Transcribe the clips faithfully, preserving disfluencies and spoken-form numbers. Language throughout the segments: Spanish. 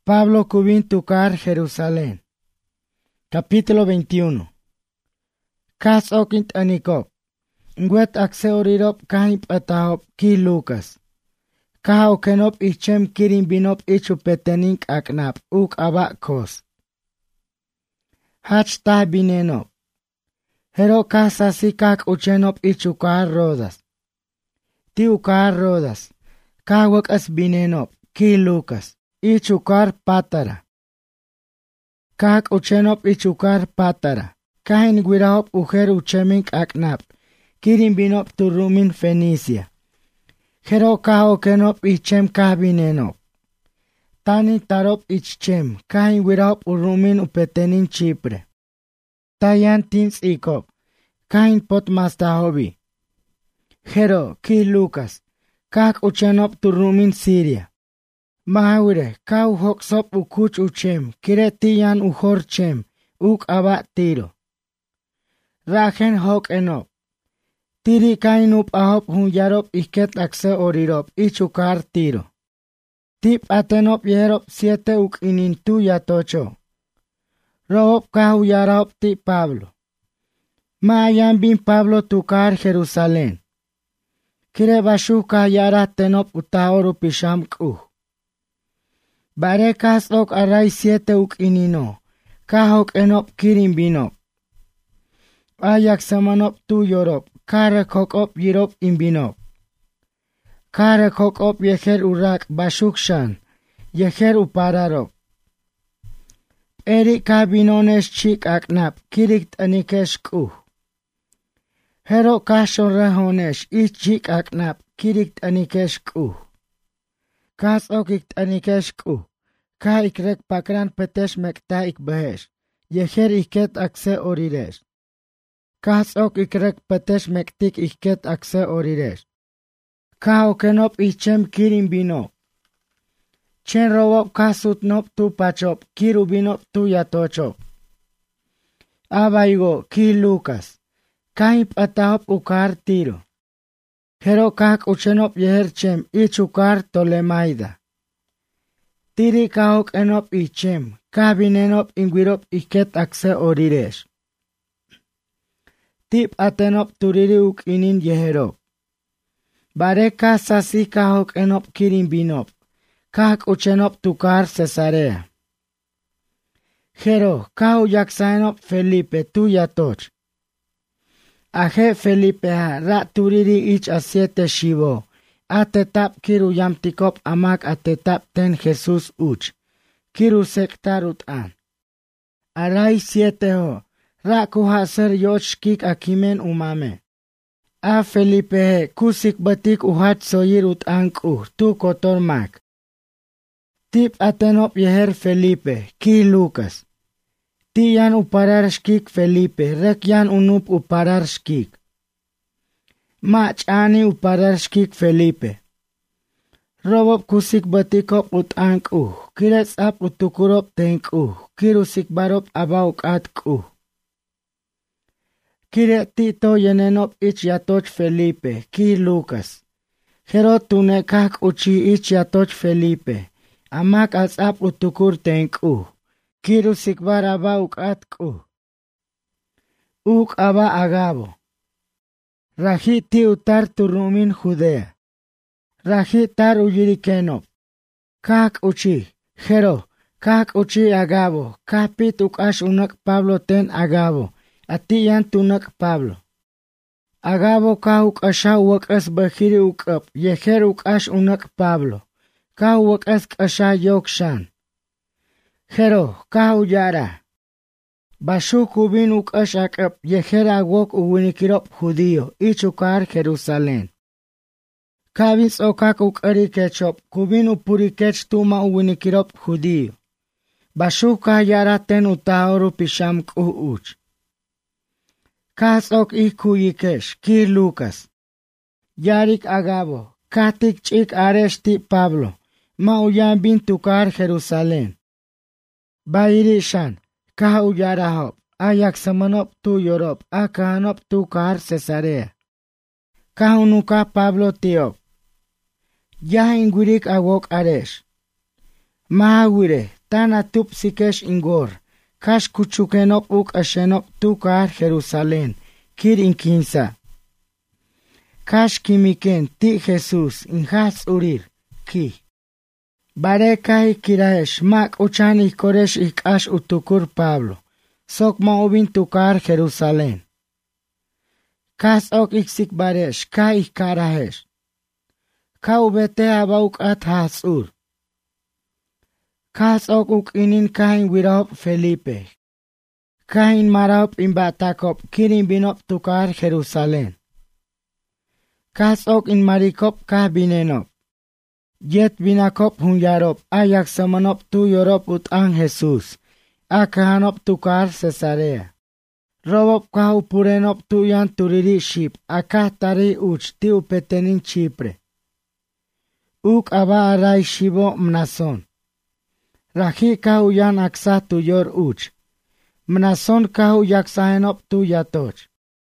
Pablo Cubín Tucar, Jerusalén. Capítulo veintiuno. Kas okint anikop. Ngwet akseorirop kahip atahop ki Lucas. Kaha okenop ichem kirin binop ichupetenink aknap uk abakos. Hach tah binenop. Hero kasasi kak uchenop ichukar rodas. Ti ukar rodas. Kawak as binenop ki Lucas. Ichukar patara. Kak uchenop ichukar patara. Kahin guirahop ujer uchemink aknap. Kirin binop turumin Fenicia. Jero kaho kenop ichem kabinenop. Tani tarop ichem. Kahin guirahop urumin upetenin Chipre. Tayan tins ikop. Kahin pot mastahobi. Jero ki Lucas. Kak uchenop turumin Siria. Mahawire, kau hoksop ukuch uchem, kiretiyan uhor chem, uk aba tiro. Rajen hok enop. Tiri kainup ahop hunyarop iket akse orirop, ichukar tiro. Tip atenop yerop siete uk inintu yatocho. Rohop kahu yarop ti Pablo. Maayan bin Pablo tukar Jerusalén. Kire bashu kah yara tenop utaoru pisham kuh. Bare kas ok aray siete uk inino, kahok enop kirin binop. Ayak samanop tu yorop, kare kokop yirop imbinop. Kare kokop yeher urak bashukshan, yeher upararop. Eri kabinones chik aknap, kirik anikesh kuh. Hero kashon rehonesh, ich chik aknap, kirik anikesh kuh. Kas ok ik anikesh kuh. Ka ikrek pakran petesh mekta ik behesh. Yeher iket akse oriresh. Kas ok ikrek petesh mektik iket akse oriresh. Ka okenop ichem kirin binop. Chen robop kasut nop tu pachop. Kiru binop tu yatochop. Abaigo ki Lucas. Kaip atahop ukar tiro. Hero kak uchenop yeher chem ich ukar Tolemaida. Tiri kahok enop ichem, kabinenop ingwirop iket akse oriresh. Tip atenop turiri uk inin yeherop. Bareka sasi kahok enop kirin binop, kak uchenop tukar Cesarea. Jero, kahu yaksaenop Felipe tu yatoch. Aje Felipe ha, ra turiri ich asiete shivo. Atetap kiru yamtikop amak atetap ten Jesus uch. Kiru sektarut an. Aray siete ho. Ra kuhaser yoch kik akimen umame. A Felipe he kusik batik uhat soyirut ank uh tu kotor mak. Tip atenop yeher Felipe, ki Lucas. Ti yan uparar shkik Felipe, rek yan unup uparar shkik. Mach ani uparar shkik Felipe. Robop kusik batikop ut ank uh, kirets ap utukurop tenk uh, kirusik barop abauk at uh. Kire tito yenenop ich yatoch Felipe, ki Lucas. Jero tunekak uchi ich yatoch Felipe, amak as ap utukur tenk uh, kirusik bar abauk at uh. Uk aba agabo. Raji ti utar turumin Judea. Raji tar uyirikenop. Kak uchi, jero, kak uchi agabo, kapit ukash unak Pablo ten agabo, ati yan tunak Pablo. Agabo ka ukasha wakas bahiri ukap, yeher ukash unak Pablo, ka wakas kasha yokshan. Jero, ka uyara. Bashu kubin ukash akap yeher agwok uwinikirop judío, ichukar Jerusalén. Kabins okak ukari kechop, kubin upurikech tuma uwinikirop judío. Bashu ka yara ten utaoru pisham kuh uch. Kas ok ikuyikesh, ki Lucas. Yarik agabo, katik chik areshti Pablo, ma uyan bin tukar Jerusalén. Bairishan. Kaha uyarahop, ayak samanop tu yorop, akahanop tu kar Cesarea. Kahunuka Pablo tiop. Ya ingurik awok aresh. Mahawire, Tana tup sikesh ingor. Kash kuchukenop uk ashenop tukar Jerusalén. Kir inkinsa. Kash kimiken ti Jesús inhas urir. Ki. Bare kai kiraesh mak uchan ikoresh ikash utukur Pablo. Sok ma ubin tukar Jerusalén. Kas ok iksik baresh ka ikarahesh. Ka ubete abauk at hasur. Kas ok uk inin kain wirop Felipe. Kain marop imbatakop kirin binop tukar Jerusalén. Kas ok in marikop ka binenop. Yet binakop hunyarop ayak samanop tu yorop ut an Jesús. Akahanop tukar Cesarea. Robop kahu purenop tuyan turiri ship, akah tari uch ti upetenin Chipre. Uk aba aray shibo Mnason. Rahi kahu yan aksa tuyor uch. Mnason kahu yaksahenop tu yatoch.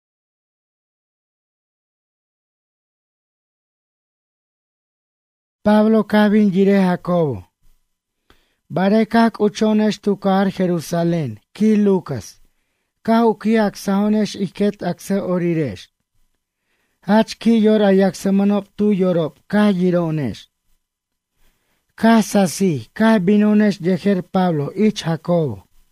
Pablo kabin jire Jacobo. Barekak uchonesh tukar Jerusalén, ki Lucas. Kahu ki aksahonesh iket akse oriresh. Hach ki yor ayaksamanop tu yorop, ka yironesh. Ka sasi, ka binonesh jeher Pablo, ich Jacobo.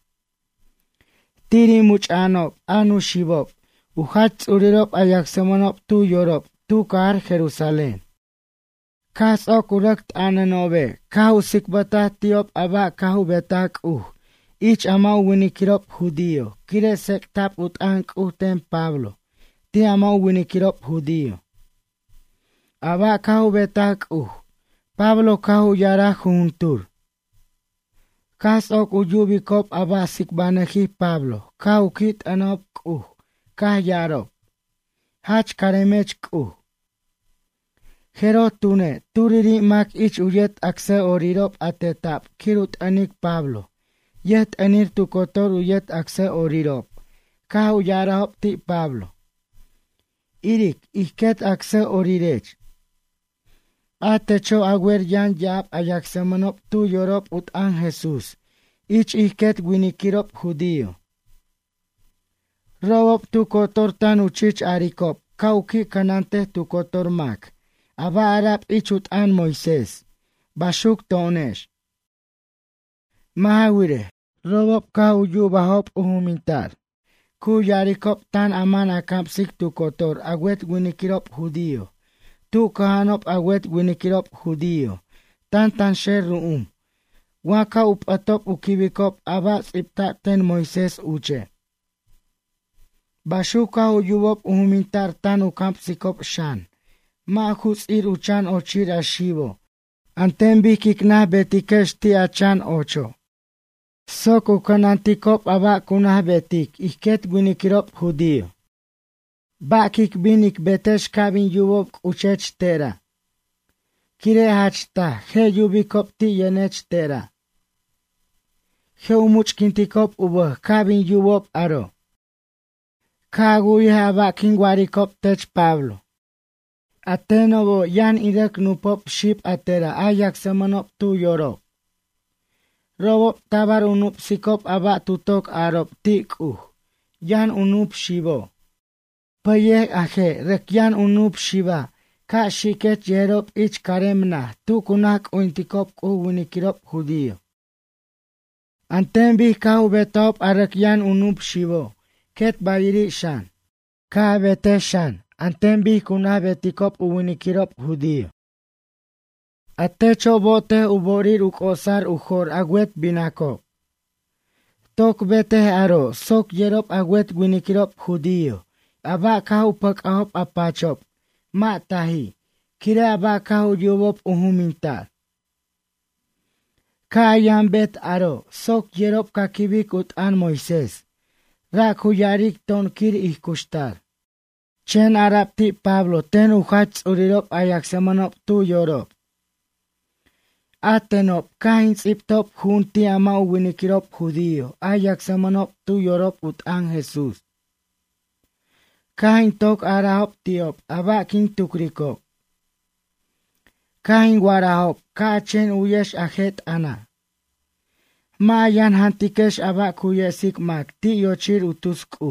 Tiri muchanop, anu shibop, uhach urirop ayaksamanop tu yorop, tukar Jerusalén. Kas okurakt ananobe, kahu sikbata tiop aba kahu betak uh. Ich amau winikirop judío, kire sektap ut ank uten Pablo, ti amau winikirop judío. Aba kahu betak uh, Pablo kahu yara juntur. Kas ok uyubikop aba sikbanehi Pablo, kahu kit anop uh, kah yarop. Hach karemech uh. Hero tune, turiri mak ich uyet akse orirop atetap, kirut anik Pablo. Yet anir tu kotor uyet akse orirop. Kahu yarahop ti Pablo. Irik, iket akse orirech. Atecho aguer yan yap ayaksemanop tu yorop ut an Jesús. Ich iket winikirop judío. Robop tu kotor tan uchich arikop. Kauki kanante tu kotor mak. Aba arap ichut an Moisés. Bashuk tonesh. Mahawire. Robop ka uyubahop uhumintar. Ku yarikop tan aman akampsik tu kotor agwet winikirop judío. Tu kahanop agwet winikirop judío. Tan tan sher ruum. Waka upatop ukibikop aba sipta ten Moisés uche. Bashuka uyubop uhumintar tan ukampsikop shan. Mahus ir uchan ochir ashivo. Antembi kiknah betikesh ti achan ocho. Sok ukanantikop aba kunah betik, iket winikirop judío. Bakik binik betesh kabin yubop uchech tera. Kire hachta, he yubikop ti yenech tera. He umuchkintikop ubo, kabin yubop aro. Kaguya abakin warikop tech Pablo. Atenobo yan irek nupop ship atera, ayak samanop tu yorop. Robop tabar unup sikop aba tutok arop tik uh. Yan unup shibo. Payek aje rek yan unup shiba. Ka shiket yerop ich karemna. Tu kunak uintikop ku winikirop judío. Antembi ka ubetop arek yan unup shibo. Ket bayiri shan. Ka bete shan. Antembi kuna betikop uwinikirop judío. Atecho bote uborir ukosar ujor agwet binakop. Tok bete aro, sok yerop agwet winikirop judío. Aba kahu pak ahop apachop. Ma tahi, kire aba kahu yubop uhumintar. Kayan bet aro, sok yerop kakibik ut an Moisés. Rak huyarik ton kir ihkustar. Chen arapti Pablo ten uhach urirop ayaksamanop tu yorop. Atenop kain siptop junti ama uwinikirop judío. Ayaksamanop tu yorop ut an Jesús. Kain tok arahop tiop abakin tukrikop. Kain warahop kachen uyesh ajet ana. Maayan hantikesh aba kuyesik mak ti yochir utusku.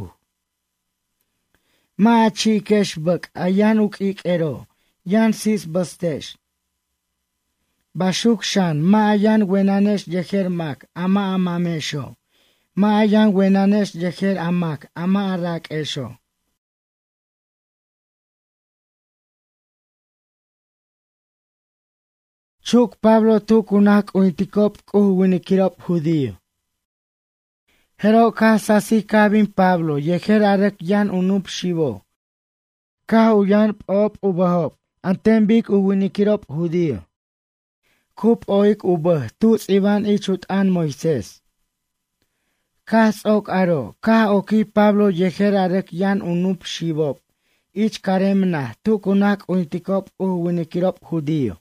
Ma chikesh bak ayan ukik ero, yan sis bastesh. Bashuk shan ma ayan wenanesh yeher mak ama amamesho. Ma ayan wenanesh yeher amak ama arak esho. Chuk Pablo tukunak uintikop kuhuwinikirop judío. Hero ka sasi kabin Pablo yeher arek yan unup shivo. Ka uyan op ubahop antembik uwinikirop judío. Kup oik ubah tuts iban ichut an Moises. Kas ok aro ka oki Pablo yeher arek yan unup shivop. Ich karemna tukunak uintikop uwinikirop judío.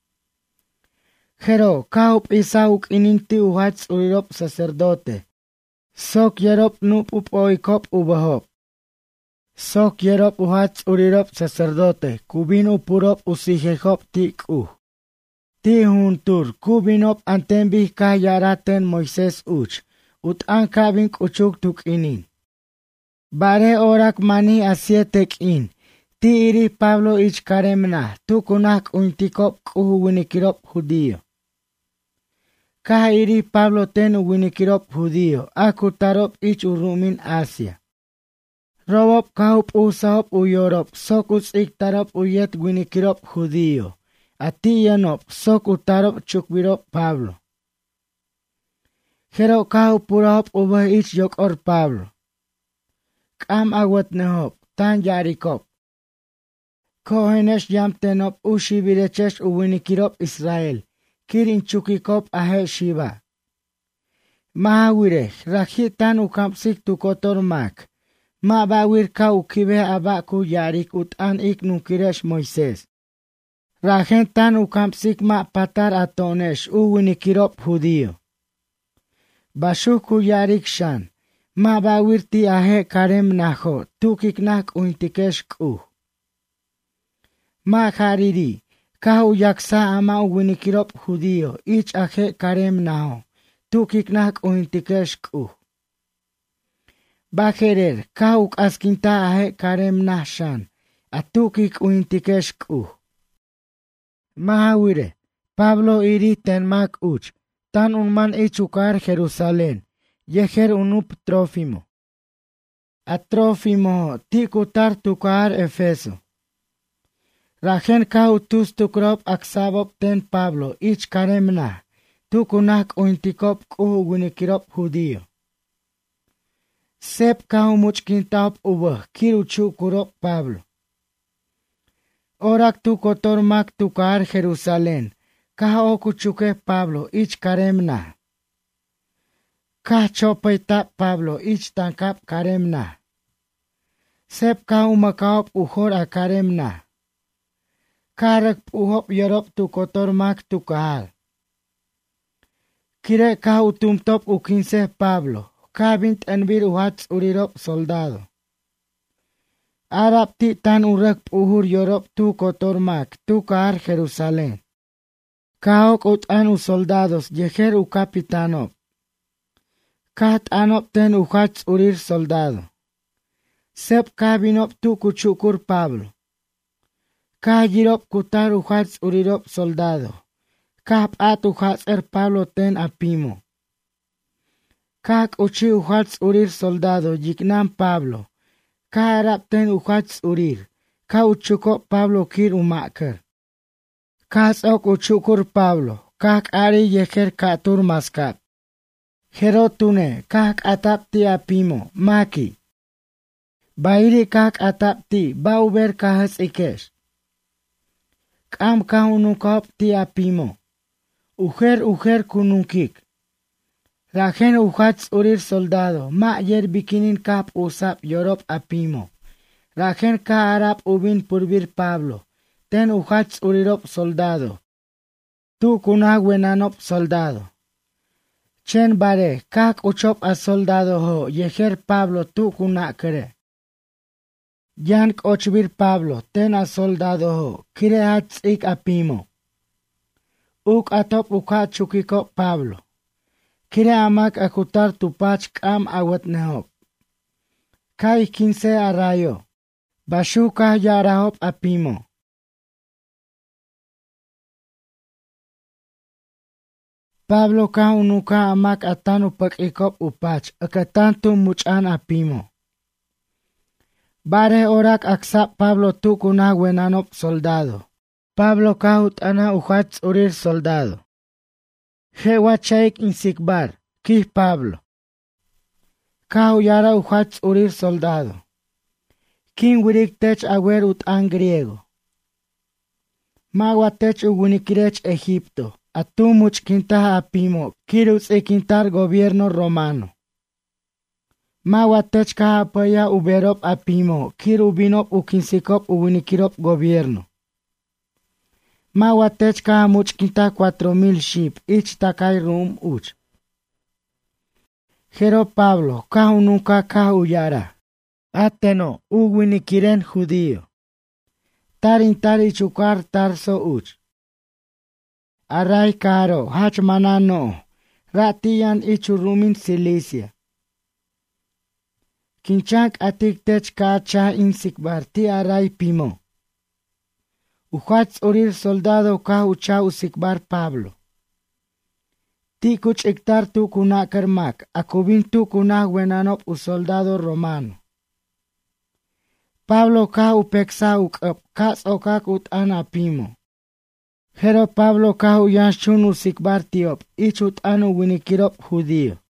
Hero kaup isauk ininti uhats urirop sacerdote. Sok yerop nup up oikop ubahop. Sok yerop uhats urirop sacerdote. Kubin upurop usijehop tik uh. Ti huntur kubinop antembih kayaraten Moises uch. Ut an kabin kuchuk tuk inin. Bare orak mani asietek in. Ti iri Pablo ich karemna. Tukunak uintikop kuhuwinikirop judío. Ka iri Pablo ten uwinikirop judío, akutarop ich urumin Asia. Robop kaup usahop uyorop, sok iktarop uyet winikirop judío. Ati yanop, sok utarop chukbirop Pablo. Hero kaup purahop ubah ich yok or Pablo. Kam awat nehop, tan yarikop. Kohenesh yamtenop ushibirechesh uwinikirop Israel. Kirin chukikop ahe shiva. Mahawire, rakitan ukampsik tukotor mak. Ma bawir ka ukibe abaku yarik utan ik nukiresh Moises. Rajentan ukampsik ma patar atonesh uwinikirop judío. Bashuku yarik shan. Ma bawir ti ahe karem naho tukiknak uintikesh kuh. Ma hariri. Kahu yaksa ama uwinikirop judío, ich aje karem nao, tukiknak uintikesh kuh. Bajerer, kahu askinta aje karem nashan, atukik uintikesh kuh. Mahawire, Pablo iri tenmak uch, tan unman ichukar Jerusalén, yeher unup Trófimo. A Trófimo, tikutar tukar Efeso. Rajen kautus tukrop aksabop ten Pablo, ich karemna, tukunak uintikop kuhu winikirop judío. Sep kahu muchkintap ubah, kiruchu kurop Pablo. Orak tukotor mak tukar Jerusalén, kaha okuchuke Pablo, ich karemna. Kah chopaitap Pablo, ich tankap karemna. Sep kahu makaop uhor a karemna. Karak puhop yorop tu kotor mak tu kahal. Kire ka utumtop ukinse Pablo. Kabint envir uhats urirop soldado. Arap ti tan urak puhur yorop tu kotor mak tu kahar Jerusalén. Kaok ut anu soldados yeher u kapitanop. Kat anop ten uhats urir soldado. Sep kabinop tu kuchukur Pablo. Ka girop kutar uhats urirop soldado. Kap at uhats er Pablo ten apimo. Kak uchi uhats urir soldado yiknam Pablo. Ka arap ten uhats urir. Ka uchuko Pablo kir umakar. Kas ok uchukur Pablo. Kak ari yeher katur maskat. Herotune kak atapti apimo maki. Bairi kak atapti bauber kahas ikesh. Kam kahunukop ti apimo. Ujer ujer kununkik. Rajen uhats urir soldado. Ma yer bikinin kap usap yorop apimo. Rajen ka arap ubin purbir Pablo. Ten uhats urirop soldado. Tu kunagwenanop soldado. Chen bare kak uchop a soldado ho. Yeher Pablo tu kunakere. Yank ochbir Pablo, ten a soldado ho, kire hats ik apimo. Uk atop uka chukiko Pablo. Kire amak akutar tupach kam awat nehop. Kai quince arayo. Bashuka yarahop apimo. Pablo ka unuka amak atan upak ikop upach akatan tu muchan apimo. Bare orak aksap Pablo tu kuna wenanop soldado. Pablo ka utana uhats urir soldado. Hewa chaik insikbar, kih Pablo. Ka uyara uhats urir soldado. Kin wirik tech awer utan griego. Magua tech ugunikirech Egipto. Atumuch quinta apimo, kirus equintar gobierno romano. Mawatech ka apaya uberop apimo, kirubinop ukinsikop uwinikirop gobierno. Mawatech ka much quinta cuatro mil ship, ich takay rum uch. Jero Pablo, ka unuka ka uyara. Ateno, uwinikiren judío. Tarin tari chukar tarso uch. Aray karo, hach manano, ratiyan ichurumin Cilicia. Kinchank atik tech ka cha insikbar ti aray pimo. Uhats orir soldado ka ucha usikbar Pablo. Ti kuch iktar tu kuna kermak, akubin tu kuna wenanop u soldado romano. Pablo ka upeksa ukap, kas okak ut anapimo. Jero Pablo ka uyan shun usikbar tiop, ichut anu winikirop judío.